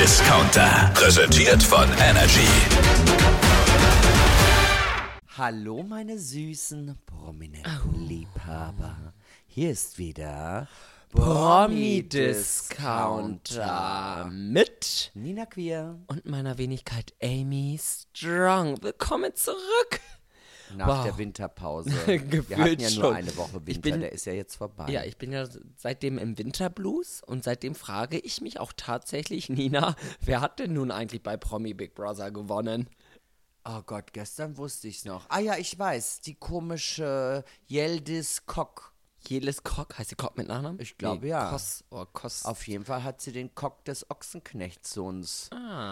Discounter. Präsentiert von Energy. Hallo meine süßen, prominenten Liebhaber. Hier ist wieder Promi-Discounter mit Nina Queer. und meiner Wenigkeit Amy Strong. Willkommen zurück. Nach der Winterpause. Gefühlt Wir hatten ja nur schon. eine Woche Winter, der ist ja jetzt vorbei. Ja, ich bin ja seitdem im Winterblues und seitdem frage ich mich auch tatsächlich, Nina, wer hat denn nun eigentlich bei Promi Big Brother gewonnen? Oh Gott, gestern wusste ich's noch. Ah ja, ich weiß, die komische Yildiz Kok. Jelis Kok, heißt sie Kok mit Nachnamen? Ich glaube, ja. Kos. Auf jeden Fall hat sie den Kok des Ochsenknechtsohns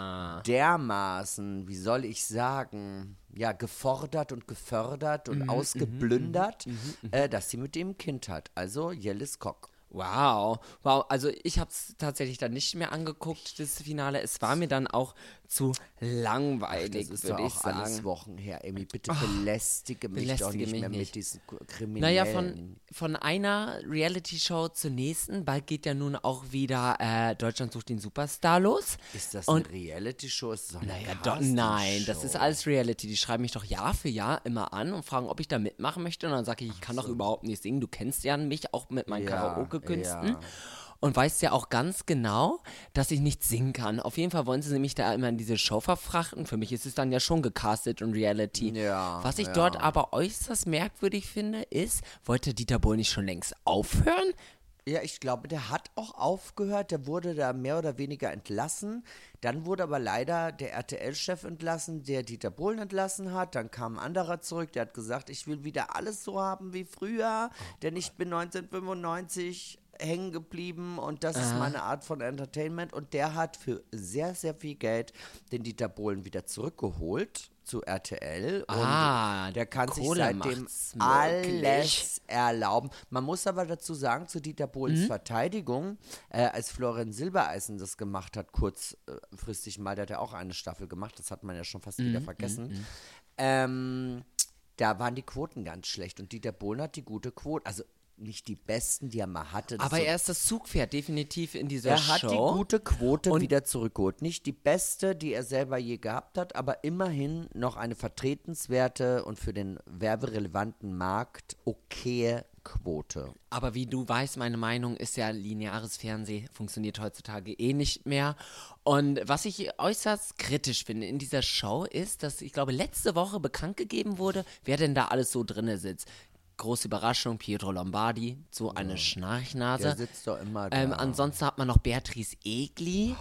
dermaßen, wie soll ich sagen, ja, gefordert und gefördert und ausgeplündert, dass sie mit dem ein Kind hat. Also Yildiz Kok. Wow, also ich habe es tatsächlich dann nicht mehr angeguckt, das Finale. Es war mir dann auch zu langweilig, Das ist doch würde ich auch sagen. alles Wochen her. Amy, bitte belästige mich doch nicht mehr mit diesen Kriminellen. Naja, von einer Reality-Show zur nächsten, bald geht ja nun auch wieder Deutschland sucht den Superstar los. Ist das eine Reality-Show? Ist das doch eine Nein, das Castingshow? ist alles Reality. Die schreiben mich doch Jahr für Jahr immer an und fragen, ob ich da mitmachen möchte. Und dann sage ich, ich kann doch überhaupt nicht singen. Du kennst ja mich auch mit meinen Karaoke-Künsten. Ja. Und weißt ja auch ganz genau, dass ich nicht singen kann. Auf jeden Fall wollen sie mich da immer in diese Show verfrachten. Für mich ist es dann ja schon gecastet und Reality. Ja, Was ich dort aber äußerst merkwürdig finde, ist, wollte Dieter Bohlen nicht schon längst aufhören? Ja, ich glaube, der hat auch aufgehört, der wurde da mehr oder weniger entlassen. Dann wurde aber leider der RTL-Chef entlassen, der Dieter Bohlen entlassen hat. Dann kam ein anderer zurück, der hat gesagt, ich will wieder alles so haben wie früher, denn ich bin 1995 hängen geblieben und das ist meine Art von Entertainment. Und der hat für sehr, sehr viel Geld den Dieter Bohlen wieder zurückgeholt zu RTL. Und der kann sich Kohle seitdem macht's alles möglich. erlauben. Man muss aber dazu sagen, zu Dieter Bohlens Verteidigung, als Florian Silbereisen das gemacht hat, kurzfristig mal, der hat ja auch eine Staffel gemacht, das hat man ja schon fast wieder vergessen, da waren die Quoten ganz schlecht und Dieter Bohlen hat die gute Quote, also nicht die besten, die er mal hatte. Aber er ist das Zugpferd definitiv in dieser Er hat Show. die gute Quote wieder zurückgeholt. Nicht die beste, die er selber je gehabt hat, aber immerhin noch eine vertretenswerte und für den werberelevanten Markt okaye Quote. Aber wie du weißt, meine Meinung ist ja, lineares Fernsehen funktioniert heutzutage eh nicht mehr. Und was ich äußerst kritisch finde in dieser Show ist, dass ich glaube, letzte Woche bekannt gegeben wurde, wer denn da alles so drinne sitzt. Große Überraschung, Pietro Lombardi, so eine Schnarchnase. Der sitzt doch immer da. Ansonsten hat man noch Beatrice Egli.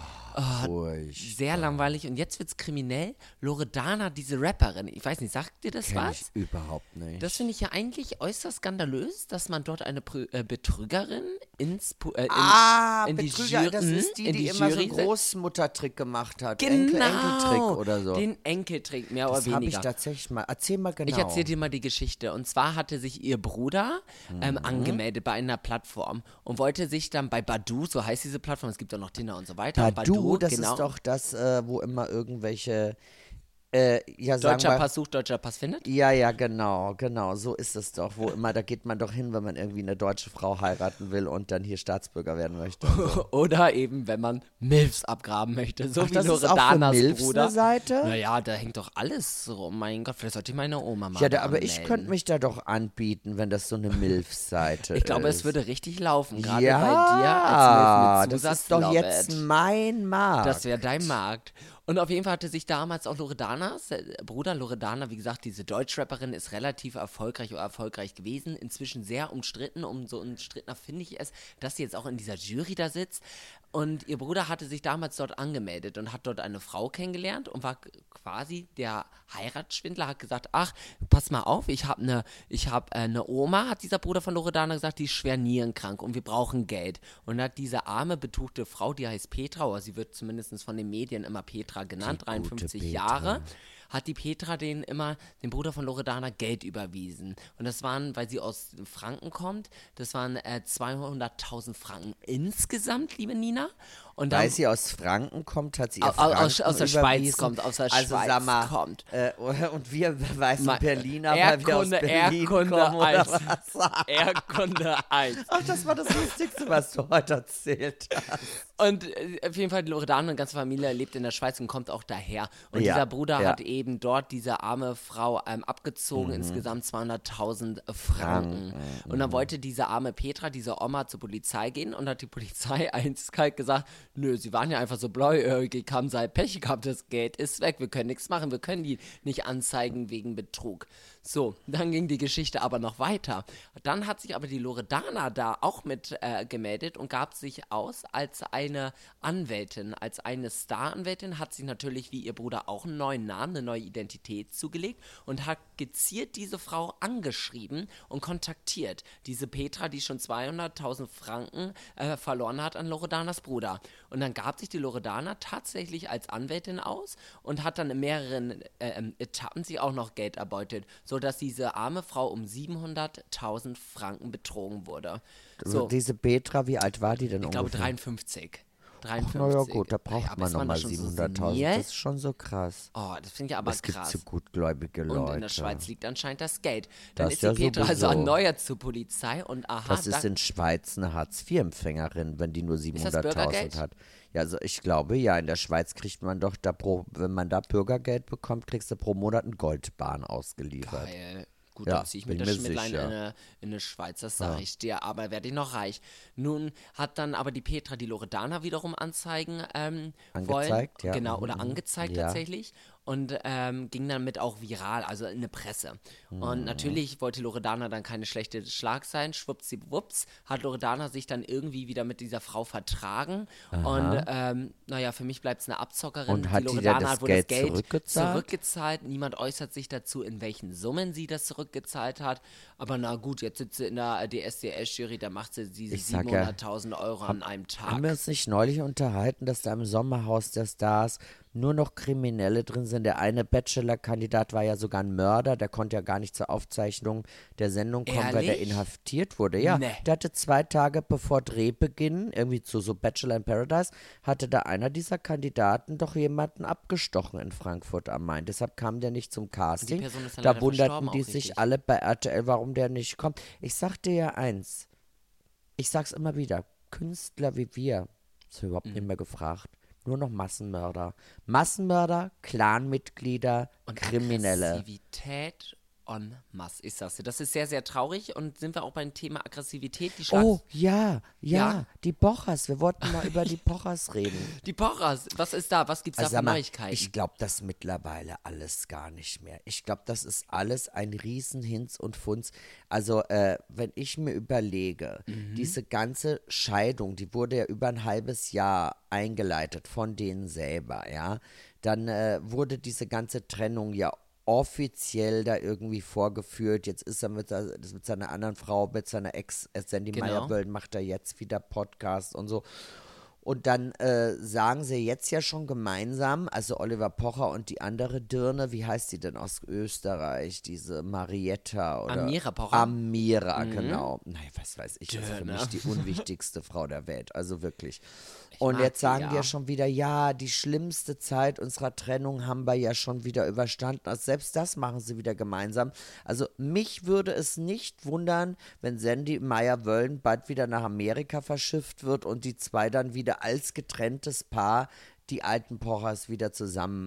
Sehr langweilig. Und jetzt wird's kriminell. Loredana, diese Rapperin. Ich weiß nicht, sagt dir das Kenn was? ich überhaupt nicht. Das finde ich ja eigentlich äußerst skandalös, dass man dort eine Betrügerin in die Betrüger, Jury, das ist die, in die immer so einen Jury setzt. Großmuttertrick gemacht hat. Genau, Enkeltrick oder so. den Enkeltrick, mehr Das oder habe ich weniger. tatsächlich mal. Erzähl mal genau. Ich erzähle dir mal die Geschichte. Und zwar hatte sich ihr Bruder angemeldet bei einer Plattform und wollte sich dann bei Badoo, so heißt diese Plattform, es gibt auch noch Tinder und so weiter. Badoo, das genau. ist doch das, wo immer irgendwelche, sagen Deutscher wir, Pass sucht, deutscher Pass findet. Ja, genau, so ist es doch, wo immer, da geht man doch hin, wenn man irgendwie eine deutsche Frau heiraten will und dann hier Staatsbürger werden möchte. und so. Oder eben, wenn man Milfs abgraben möchte, so wie das ist auch für Loredanas Milfs Bruder. eine Seite? Naja, da hängt doch alles so. Oh mein Gott, vielleicht sollte ich meine Oma mal Ja, aber ich anmelden. könnte mich da doch anbieten, wenn das so eine Milf-Seite ist. Ich glaube, es würde richtig laufen, gerade ja, bei dir als Milf mit das ist doch Zusatz, jetzt Love it. mein Markt. Das wäre dein Markt. Und auf jeden Fall hatte sich damals auch Loredanas Bruder Loredana, wie gesagt, diese Deutschrapperin ist relativ erfolgreich oder erfolgreich gewesen, inzwischen sehr umstritten. Umso umstrittener finde ich es, dass sie jetzt auch in dieser Jury da sitzt. Und ihr Bruder hatte sich damals dort angemeldet und hat dort eine Frau kennengelernt und war quasi der Heiratsschwindler, hat gesagt, ach, pass mal auf, ich habe eine Oma, hat dieser Bruder von Loredana gesagt, die ist schwer nierenkrank und wir brauchen Geld. Und hat diese arme, betuchte Frau, die heißt Petra, oder sie wird zumindest von den Medien immer Petra genannt, Die 53 gute Jahre, Petra. hat die Petra dem Bruder von Loredana Geld überwiesen. Und das waren, weil sie aus Franken kommt, das waren 200.000 Franken insgesamt, liebe Nina. Und dann, Weil sie aus Franken kommt, hat sie ihr aus der Schweiz überwiesen. kommt, aus der Also Schweiz sag mal, kommt. Und wir weißen Berliner, weil wir aus Erdkunde, Berlin kommen, Erdkunde oder 1. was? Erdkunde 1. Ach, das war das Lustigste, was du heute erzählt hast. Und auf jeden Fall, Loredana und die ganze Familie lebt in der Schweiz und kommt auch daher. Und Ja, dieser Bruder ja. hat eben dort diese arme Frau abgezogen, insgesamt 200.000 Franken. Und dann wollte diese arme Petra, diese Oma, zur Polizei gehen und hat die Polizei eiskalt gesagt, nö, sie waren ja einfach so blauäugig, haben sie halt Pech gehabt, das Geld ist weg, wir können nichts machen, wir können die nicht anzeigen wegen Betrug. So, dann ging die Geschichte aber noch weiter. Dann hat sich aber die Loredana da auch mit gemeldet und gab sich aus als eine Anwältin, als eine Star-Anwältin, hat sich natürlich wie ihr Bruder auch einen neuen Namen, eine neue Identität zugelegt und hat gezielt diese Frau angeschrieben und kontaktiert. Diese Petra, die schon 200.000 Franken verloren hat an Loredanas Bruder. Und dann gab sich die Loredana tatsächlich als Anwältin aus und hat dann in mehreren Etappen sich auch noch Geld erbeutet, sodass diese arme Frau um 700.000 Franken betrogen wurde. So, Diese Petra, wie alt war die denn ich glaube ungefähr? 53. 53. Naja gut, da braucht aber man ist man nochmal da schon so 700.000. sinniert? Das ist schon so krass. Oh, das finde ich aber Es gibt krass. so gutgläubige Leute. Und in der Schweiz liegt anscheinend das Geld. Dann Das ist die ja Petra also sowieso. erneuert zur Polizei und aha, Das ist in Schweiz eine Hartz-IV-Empfängerin, wenn die nur das 700.000 Bürgergeld? hat. Ja, also ich glaube, ja, in der Schweiz kriegt man doch da wenn man da Bürgergeld bekommt, kriegst du pro Monat einen Goldbahn ausgeliefert. Geil. Gut, Ja, dann ziehe ich mir bin das mir Schmidtlein sicher. in eine Schweiz, das sage ich dir, aber werde ich noch reich. Nun hat dann aber die Petra die Loredana wiederum anzeigen Angezeigt, wollen. ja. Genau, oder angezeigt Ja. tatsächlich. Und ging dann mit auch viral, also in der Presse. Und natürlich wollte Loredana dann keine schlechte Schlag sein. Schwuppsiwupps hat Loredana sich dann irgendwie wieder mit dieser Frau vertragen. Und naja, für mich bleibt es eine Abzockerin. Und hat die Loredana da das hat wohl Geld das Geld zurückgezahlt? zurückgezahlt. Niemand äußert sich dazu, in welchen Summen sie das zurückgezahlt hat. Aber na gut, jetzt sitzt sie in der DSDS-Jury, da macht sie diese Ich sag ja, 700.000 Euro an einem Tag. Haben wir uns nicht neulich unterhalten, dass da im Sommerhaus der Stars nur noch Kriminelle drin sind? Der eine Bachelor-Kandidat war ja sogar ein Mörder, der konnte ja gar nicht zur Aufzeichnung der Sendung kommen, weil der Ehrlich? inhaftiert wurde. Ja, Nee. der hatte 2 Tage bevor Drehbeginn, irgendwie zu so Bachelor in Paradise, hatte da einer dieser Kandidaten doch jemanden abgestochen in Frankfurt am Main. Deshalb kam der nicht zum Casting. Person ist dann Da leider wunderten verstorben die auch sich richtig. alle bei RTL, warum der nicht kommt. Ich sag dir ja eins, ich sag's immer wieder, Künstler wie wir, ist überhaupt Mhm. nicht mehr gefragt. Nur noch Massenmörder. Massenmörder, Clanmitglieder, Kriminelle. Aggressivität en masse, ich sag's dir. Das ist sehr, sehr traurig und sind wir auch beim Thema Aggressivität. Die Oh, ja, Ja? die Pochers. Wir wollten mal über die Pochers reden. Die Pochers, was ist da? Was gibt's da Also für sag mal, Neuigkeiten? ich glaube das mittlerweile alles gar nicht mehr. Ich glaube, das ist alles ein Riesenhinz und Funz. Also, wenn ich mir überlege, diese ganze Scheidung, die wurde ja über ein halbes Jahr eingeleitet von denen selber, ja. Dann wurde diese ganze Trennung ja offiziell da irgendwie vorgeführt. Jetzt ist er mit seiner anderen Frau, mit seiner Ex, Sandy Genau. Meyer-Böll, macht er jetzt wieder Podcast und so. Und dann sagen sie jetzt ja schon gemeinsam, also Oliver Pocher und die andere Dirne, wie heißt die denn aus Österreich, diese Marietta oder? Amira Pocher. Amira, genau. Naja, was weiß ich, das ist für Dirne. mich die unwichtigste Frau der Welt, also wirklich. Und mag jetzt die, sagen die ja. ja schon wieder, ja, die schlimmste Zeit unserer Trennung haben wir ja schon wieder überstanden. Also selbst das machen sie wieder gemeinsam. Also mich würde es nicht wundern, wenn Sandy Meyer-Wöllen bald wieder nach Amerika verschifft wird und die zwei dann wieder als getrenntes Paar die alten Pochers wieder zusammen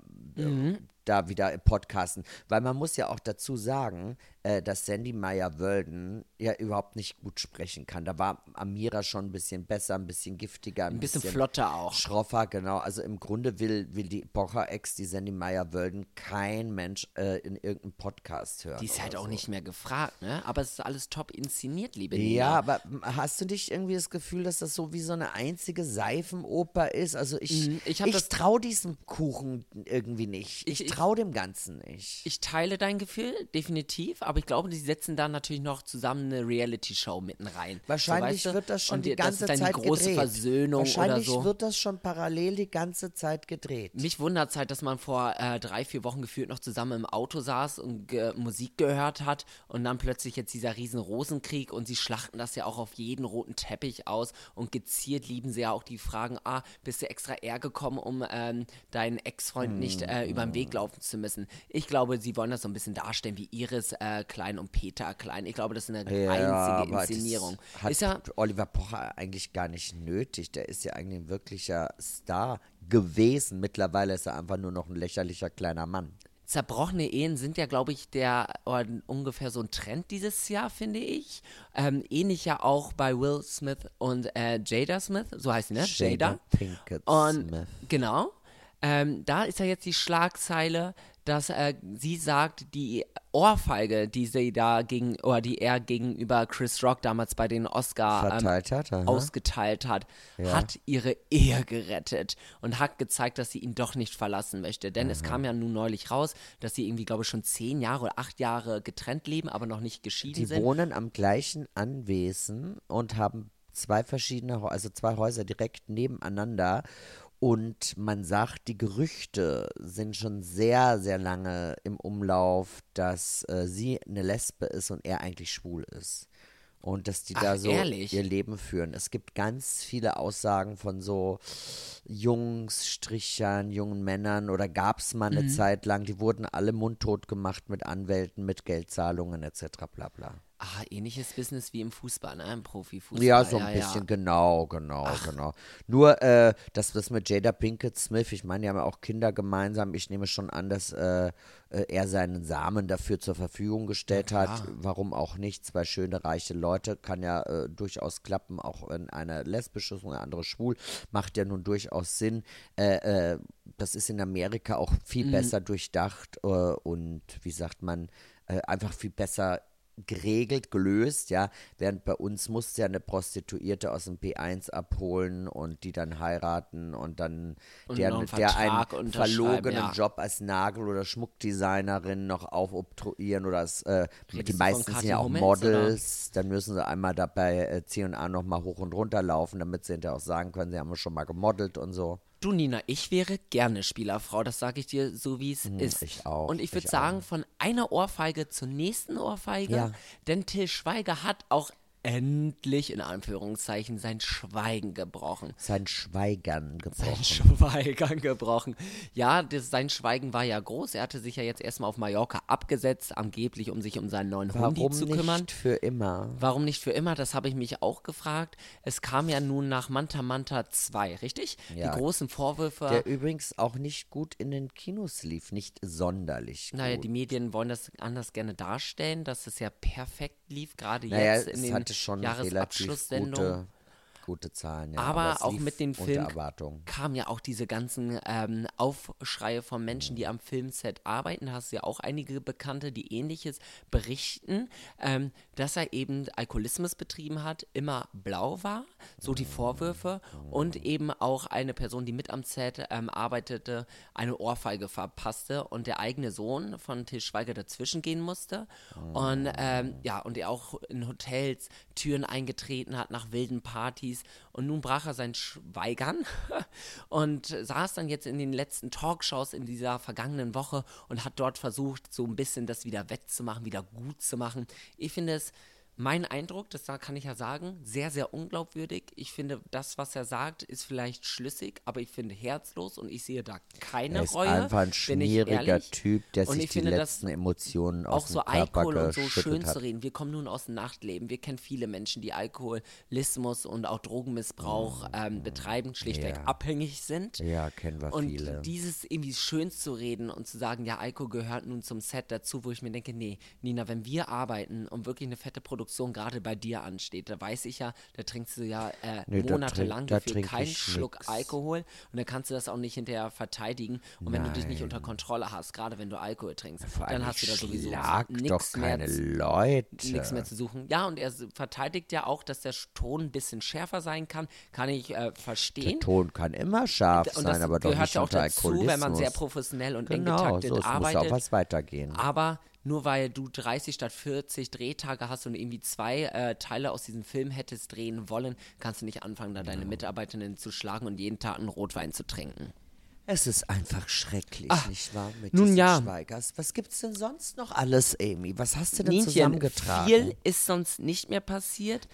da wieder podcasten. Weil man muss ja auch dazu sagen, dass Sandy Meyer-Wölden ja überhaupt nicht gut sprechen kann. Da war Amira schon ein bisschen besser, ein bisschen giftiger, Ein bisschen flotter auch. schroffer, genau. Also im Grunde will die Pocher-Ex, die Sandy Meyer-Wölden, kein Mensch in irgendeinem Podcast hören. Die ist halt oder auch so. nicht mehr gefragt, ne? Aber es ist alles top inszeniert, liebe Ja, Nina. aber hast du nicht irgendwie das Gefühl, dass das so wie so eine einzige Seifenoper ist? Also ich hab das- traue diesem Kuchen irgendwie nicht. Ich traue dem Ganzen nicht. Ich teile dein Gefühl, definitiv, aber ich glaube, die setzen da natürlich noch zusammen eine Reality-Show mitten rein. Wahrscheinlich so, weißt du? wird das schon Und die ganze das ist dann Zeit die große gedreht. Versöhnung Wahrscheinlich oder so. wird das schon parallel die ganze Zeit gedreht. Mich wundert es halt, dass man vor 3-4 Wochen gefühlt noch zusammen im Auto saß und Musik gehört hat und dann plötzlich jetzt dieser riesen Rosenkrieg und sie schlachten das ja auch auf jeden roten Teppich aus und gezielt lieben sie ja auch die Fragen, bist du extra hergekommen, um deinen Ex-Freund nicht über den Weg laufen zu müssen. Ich glaube, sie wollen das so ein bisschen darstellen wie Iris Klein und Peter Klein. Ich glaube, das ist eine einzige Inszenierung. Das hat Ist ja Oliver Pocher eigentlich gar nicht nötig. Der ist ja eigentlich ein wirklicher Star gewesen. Mittlerweile ist er einfach nur noch ein lächerlicher kleiner Mann. zerbrochene Ehen sind ja, glaube ich, ungefähr so ein Trend dieses Jahr, finde ich. Ähnlich ja auch bei Will Smith und Jada Smith, so heißt sie, ne? Jada Pinkett Und Smith. genau, da ist ja jetzt die Schlagzeile, dass sie sagt, die Ohrfeige, die er gegenüber Chris Rock damals bei den Oscar Verteilt hat, aha. ausgeteilt hat, hat ihre Ehe gerettet und hat gezeigt, dass sie ihn doch nicht verlassen möchte. Denn es kam ja nun neulich raus, dass sie irgendwie, glaube ich, schon 10 Jahre oder 8 Jahre getrennt leben, aber noch nicht geschieden Die sind. wohnen am gleichen Anwesen und haben zwei Häuser direkt nebeneinander. Und man sagt, die Gerüchte sind schon sehr, sehr lange im Umlauf, dass sie eine Lesbe ist und er eigentlich schwul ist. Und dass die da so ehrlich? ihr Leben führen. Es gibt ganz viele Aussagen von so Strichern, jungen Männern oder gab es mal eine Zeit lang, die wurden alle mundtot gemacht mit Anwälten, mit Geldzahlungen etc. bla bla. Ähnliches Business wie im Fußball, ne? Im Profifußball. Ja, so ein bisschen, genau. Nur, das mit Jada Pinkett Smith, ich meine, die haben ja auch Kinder gemeinsam. Ich nehme schon an, dass er seinen Samen dafür zur Verfügung gestellt hat. Warum auch nicht? 2 schöne, reiche Leute, kann ja durchaus klappen, auch wenn einer lesbisch ist und der andere schwul, macht ja nun durchaus Sinn. Das ist in Amerika auch viel besser durchdacht und, wie sagt man, einfach viel besser geregelt, gelöst, ja, während bei uns musste ja eine Prostituierte aus dem P1 abholen und die dann heiraten und dann der einen verlogenen Job als Nagel- oder Schmuckdesignerin noch aufoktroyieren oder die meisten sind ja auch Models, dann müssen sie einmal dabei C&A nochmal hoch und runter laufen, damit sie hinterher auch sagen können, sie haben schon mal gemodelt und so. Du, Nina, ich wäre gerne Spielerfrau, das sage ich dir so, wie es ist. Ich auch. Und ich würde sagen, von einer Ohrfeige zur nächsten Ohrfeige, denn Til Schweiger hat auch endlich, in Anführungszeichen, sein Schweigen gebrochen. Sein Schweigern gebrochen. Ja, sein Schweigen war ja groß. Er hatte sich ja jetzt erstmal auf Mallorca abgesetzt, angeblich, um sich um seinen neuen Hundi zu kümmern. Warum nicht für immer? Warum nicht für immer? Das habe ich mich auch gefragt. Es kam ja nun nach Manta Manta 2, richtig? Ja. Die großen Vorwürfe. Der übrigens auch nicht gut in den Kinos lief, nicht sonderlich gut. Naja, die Medien wollen das anders gerne darstellen, dass es ja perfekt lief, gerade naja, jetzt in den schon Jahresabschlusssendungen. Gute Zahlen, ja. Aber es auch lief mit dem Film Erwartung. kamen ja auch diese ganzen Aufschreie von Menschen, die am Filmset arbeiten. Da hast du ja auch einige Bekannte, die Ähnliches berichten, dass er eben Alkoholismus betrieben hat, immer blau war, so die Vorwürfe, und eben auch eine Person, die mit am Set arbeitete, eine Ohrfeige verpasste und der eigene Sohn von Til Schweiger dazwischen gehen musste. Und und er auch in Hotels Türen eingetreten hat nach wilden Partys. Und nun brach er sein Schweigern und saß dann jetzt in den letzten Talkshows in dieser vergangenen Woche und hat dort versucht, so ein bisschen das wieder wettzumachen, wieder gut zu machen. Ich finde es, mein Eindruck, das kann ich ja sagen, sehr, sehr unglaubwürdig. Ich finde, das, was er sagt, ist vielleicht schlüssig, aber ich finde herzlos und ich sehe da keine Reue. Er ist einfach ein schmieriger Typ, der sich die letzten Emotionen aus dem Körper geschüttet hat. Auch so Alkohol und so schön zu reden. Wir kommen nun aus dem Nachtleben. Wir kennen viele Menschen, die Alkoholismus und auch Drogenmissbrauch betreiben, schlichtweg abhängig sind. Ja, kennen wir viele. Und dieses irgendwie schön zu reden und zu sagen, ja, Alkohol gehört nun zum Set dazu, wo ich mir denke, nee, Nina, wenn wir arbeiten und wirklich eine fette Produktion Produktion gerade bei dir ansteht. Da weiß ich ja, da trinkst du ja Nee, monatelang da gefühlt trink keinen ich Schluck nix. Alkohol und dann kannst du das auch nicht hinterher verteidigen. Und wenn du dich nicht unter Kontrolle hast, gerade wenn du Alkohol trinkst, Vor allem, dann hast du da sowieso schlag doch nichts mehr, keine Leute. nichts mehr zu suchen. Ja, und er verteidigt ja auch, dass der Ton ein bisschen schärfer sein kann. Kann ich Der verstehen. Ton kann immer scharf Und sein, das aber doch gehört nicht ja auch unter dazu, Alkoholismus. wenn man sehr professionell und eng Genau, getaktet so, es muss arbeitet. auch was weitergehen. Aber nur weil du 30 statt 40 Drehtage hast und irgendwie 2 Teile aus diesem Film hättest drehen wollen, kannst du nicht anfangen, da deine Mitarbeiterinnen zu schlagen und jeden Tag einen Rotwein zu trinken. Es ist einfach schrecklich, nicht wahr, mit nun diesen ja. Schweigers. Was gibt's denn sonst noch alles, Amy? Was hast du denn Nienchen, zusammengetragen? viel ist sonst nicht mehr passiert.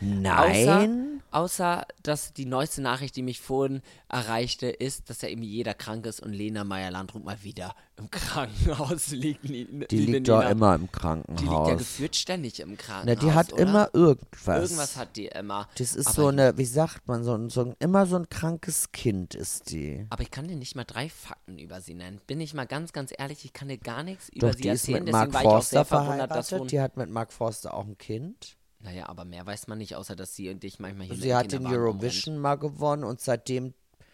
Nein. Außer, dass die neueste Nachricht, die mich vorhin erreichte, ist, dass ja irgendwie jeder krank ist und Lena Meyer-Landrut mal wieder im Krankenhaus liegt. Die liegt doch immer im Krankenhaus. Die liegt ja gefühlt ständig im Na, Krankenhaus, die hat oder? immer irgendwas. Irgendwas hat die immer. Das ist Aber so eine, wie sagt man, immer so ein krankes Kind ist die. Aber ich kann dir nicht mal 3 Fakten über sie nennen. Bin ich mal ganz, ganz ehrlich, ich kann dir gar nichts über Doch, sie die ist erzählen. mit Mark Deswegen war ich auch sehr Forster verwundert, dass verheiratet. Die hat mit Mark Forster auch ein Kind. Naja, aber mehr weiß man nicht, außer dass sie und dich manchmal hier Sie mit dem hat den Kinderwagen Eurovision mal gewonnen und seitdem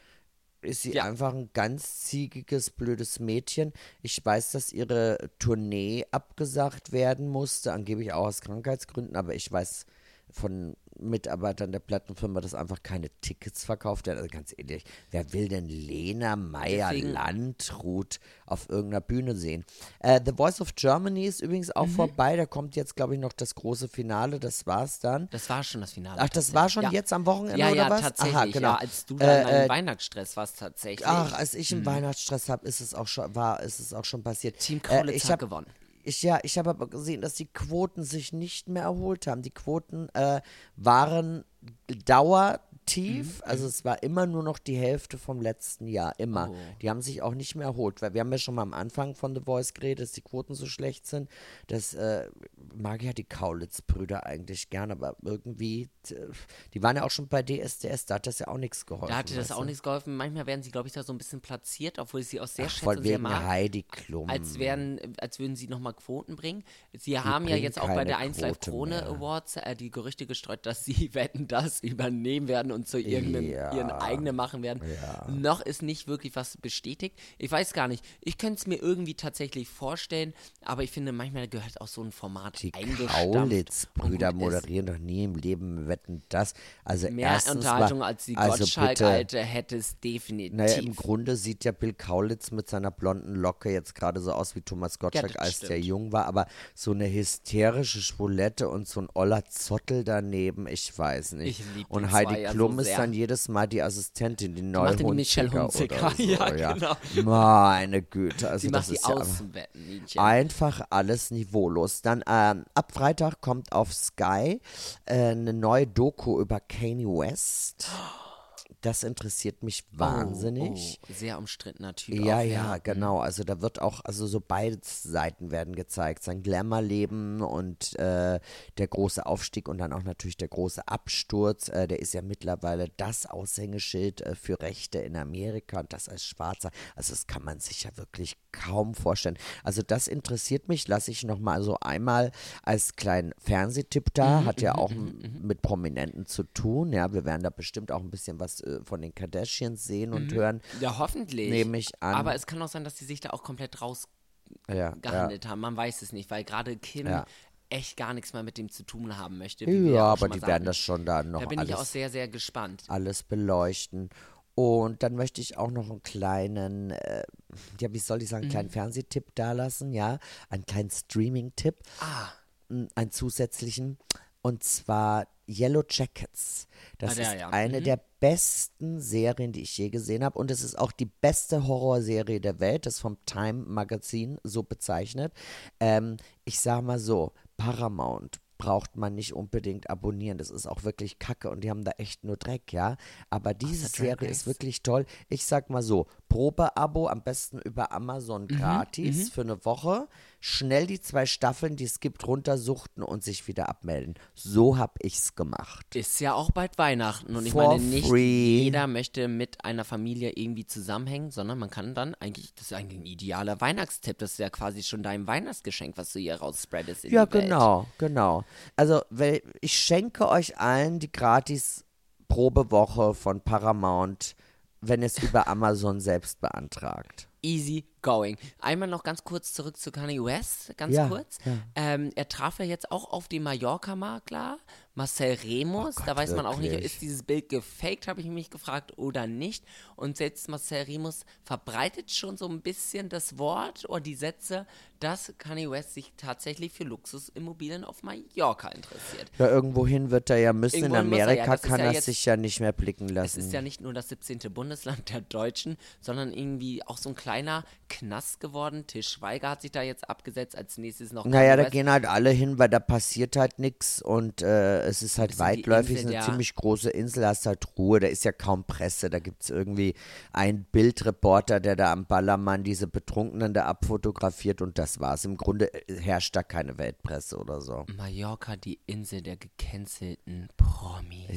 ist sie Ja. einfach ein ganz ziegiges, blödes Mädchen. Ich weiß, dass ihre Tournee abgesagt werden musste, angeblich auch aus Krankheitsgründen, aber ich weiß von Mitarbeitern der Plattenfirma, dass einfach keine Tickets verkauft werden. Also ganz ehrlich, wer will denn Lena Meyer-Landrut auf irgendeiner Bühne sehen? The Voice of Germany ist übrigens auch vorbei. Da kommt jetzt, glaube ich, noch das große Finale. Das war's dann. Das war schon das Finale. Ach, das war schon jetzt am Wochenende ja, oder ja, was? tatsächlich. Aha, genau. Ja, als du dann im Weihnachtsstress warst, tatsächlich. Ach, als ich einen Weihnachtsstress habe, ist es auch schon passiert. Team Kaulitz ich hat hab, gewonnen. Ich habe aber gesehen, dass die Quoten sich nicht mehr erholt haben. Die Quoten waren dauertief, also es war immer nur noch die Hälfte vom letzten Jahr, immer. Die haben sich auch nicht mehr erholt, weil wir haben ja schon mal am Anfang von The Voice geredet, dass die Quoten so schlecht sind. Das mag ja die Kaulitz-Brüder eigentlich gern, aber irgendwie, die waren ja auch schon bei DSDS, da hat das ja auch nichts geholfen. Da hatte das weißt auch du? nichts geholfen. Manchmal werden sie, glaube ich, da so ein bisschen platziert, obwohl ich sie auch sehr schätze Voll und sehr wegen mag. Heidi Klum. Als würden sie nochmal Quoten bringen. Sie haben ja bringen jetzt auch bei keine der 1 Live Quote Krone mehr. Awards die Gerüchte gestreut, dass sie Wetten, das übernehmen werden und zu ihren eigenen machen werden. Noch ist nicht wirklich was bestätigt. Ich weiß gar nicht. Ich könnte es mir irgendwie tatsächlich vorstellen, aber ich finde, manchmal gehört auch so ein Format Die eingestampft. Kaulitz-Brüder und gut ist. moderieren doch nie im Leben Wetten, das. Also Mehr erstens Unterhaltung mal, als die also Gottschalk-Alte hätte es definitiv. Naja, im Grunde sieht ja Bill Kaulitz mit seiner blonden Locke jetzt gerade so aus wie Thomas Gottschalk, das als der stimmt. jung war, aber so eine hysterische Schwulette und so ein oller Zottel daneben, ich weiß nicht. Ich lieb die Und Heidi zwei ja Klum so ist sehr. dann jedes Mal die Assistentin, die macht neue die Michelle Hunziker Hunziker, oder so. ja, genau. Meine Güte, also Sie das macht die ist ja Außenwetten, Nienchen. einfach alles niveaulos. Dann ab Freitag kommt auf Sky eine neue Doku über Kanye West. Das interessiert mich wahnsinnig. Oh, sehr umstrittener Typ. Ja, auch, ja, genau. Also da wird auch, also so beide Seiten werden gezeigt. Sein Glamour-Leben und der große Aufstieg und dann auch natürlich der große Absturz. Der ist ja mittlerweile das Aushängeschild für Rechte in Amerika und das als Schwarzer. Also das kann man sich ja wirklich kaum vorstellen. Also das interessiert mich. Lasse ich nochmal so einmal als kleinen Fernsehtipp da. Hat ja auch mit Prominenten zu tun. Ja, wir werden da bestimmt auch ein bisschen was von den Kardashians sehen und hören. Ja, hoffentlich. Nehme ich an. Aber es kann auch sein, dass sie sich da auch komplett rausgehandelt haben. Man weiß es nicht, weil gerade Kim echt gar nichts mehr mit dem zu tun haben möchte. wie wir Ja, auch schon aber mal die sagten. werden das schon da noch Da bin ich auch alles, sehr, sehr gespannt. alles beleuchten. Und dann möchte ich auch noch einen kleinen, ja, wie soll ich sagen, kleinen Fernsehtipp da lassen, ja, einen kleinen Streaming-Tipp, einen zusätzlichen, und zwar Yellow Jackets. Das ist eine der besten Serien, die ich je gesehen habe, und es ist auch die beste Horrorserie der Welt, das vom Time Magazin so bezeichnet. Ich sag mal so, Paramount braucht man nicht unbedingt abonnieren. Das ist auch wirklich Kacke und die haben da echt nur Dreck, ja. Aber diese Serie ist wirklich toll. Ich sag mal so, Probeabo am besten über Amazon gratis für eine Woche. schnell die 2 Staffeln, die es gibt, runtersuchten und sich wieder abmelden. So habe ich's gemacht. Ist ja auch bald Weihnachten und ich For meine, nicht free. jeder möchte mit einer Familie irgendwie zusammenhängen, sondern man kann dann eigentlich, das ist eigentlich ein idealer Weihnachtstipp, das ist ja quasi schon dein Weihnachtsgeschenk, was du hier rausspreadest in Ja, die Welt. genau. Also, ich schenke euch allen die gratis Probewoche von Paramount, wenn es über Amazon selbst beantragt. Easy going. Einmal noch ganz kurz zurück zu Kanye West, ganz Ja, kurz. ja. Er traf ja jetzt auch auf den Mallorca-Makler, Marcel Remus. Oh Gott, da weiß man auch nicht, wirklich? ist dieses Bild gefaked, habe ich mich gefragt, oder nicht. Und jetzt Marcel Remus verbreitet schon so ein bisschen das Wort oder die Sätze, dass Kanye West sich tatsächlich für Luxusimmobilien auf Mallorca interessiert. Ja, irgendwohin wird er ja müssen. Irgendwo In muss er ja. Amerika Das ist kann ja er jetzt- sich ja nicht mehr blicken lassen. Es ist ja nicht nur das 17. Bundesland der Deutschen, sondern irgendwie auch so ein kleiner Knast geworden. Til Schweiger hat sich da jetzt abgesetzt, als nächstes noch Naja, Kanye da West. gehen halt alle hin, weil da passiert halt nichts und es ist halt Das ist die weitläufig, Insel eine der- ziemlich große Insel, da hast halt Ruhe, da ist ja kaum Presse, da gibt es irgendwie einen Bildreporter, der da am Ballermann diese Betrunkenen da abfotografiert und das war's. Im Grunde herrscht da keine Weltpresse oder so. Mallorca, die Insel der gecancelten Promis.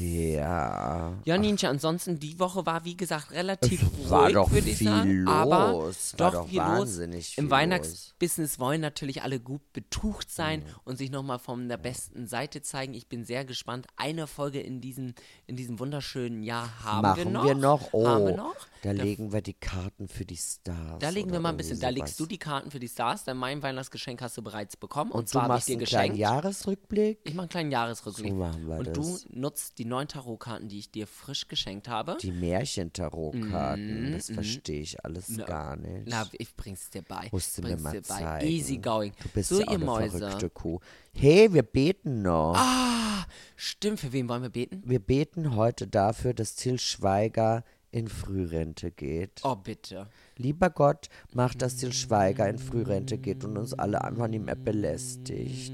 Ja. Ja, Nienchen, ansonsten die Woche war, wie gesagt, relativ Es war ruhig, doch würde ich viel sagen. los. Aber War doch doch viel los. wahnsinnig viel Im los. Weihnachtsbusiness wollen natürlich alle gut betucht sein Mhm. und sich nochmal von der besten Seite zeigen. Ich bin sehr gespannt. Eine Folge in diesem wunderschönen Jahr haben wir noch. Oh, Haben wir noch? da legen wir die Karten für die Stars. Da legen wir oder mal ein bisschen, irgendwie da legst du sowas. die Karten für die Stars, denn mein Weihnachtsgeschenk hast du bereits bekommen. Und Und du zwar habe ich machst dir einen kleinen geschenkt. Jahresrückblick. Ich mache einen kleinen Jahresrückblick. So machen wir und das. du nutzt die 9 Tarotkarten, die ich dir frisch geschenkt habe. Die Märchentarotkarten, das verstehe ich alles gar nicht. Na, ich bring's dir bei. Musst du mir Bring's mal dir bei. zeigen. Easy going. Du bist so, ja auch ihr eine Mäuse. verrückte Kuh. Hey, wir beten noch. Stimmt, für wen wollen wir beten? Wir beten heute dafür, dass Til Schweiger in Frührente geht. Oh, bitte. Lieber Gott, mach, dass Til Schweiger in Frührente geht und uns alle einfach nicht mehr belästigt.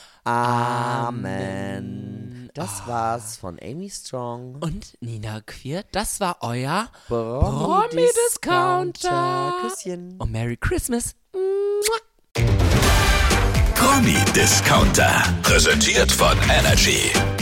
Amen. Das war's von Amy Strong. Und Nina Queer, das war euer Promi-Discounter. Küsschen. Und Merry Christmas. Promi-Discounter. Präsentiert von Energy.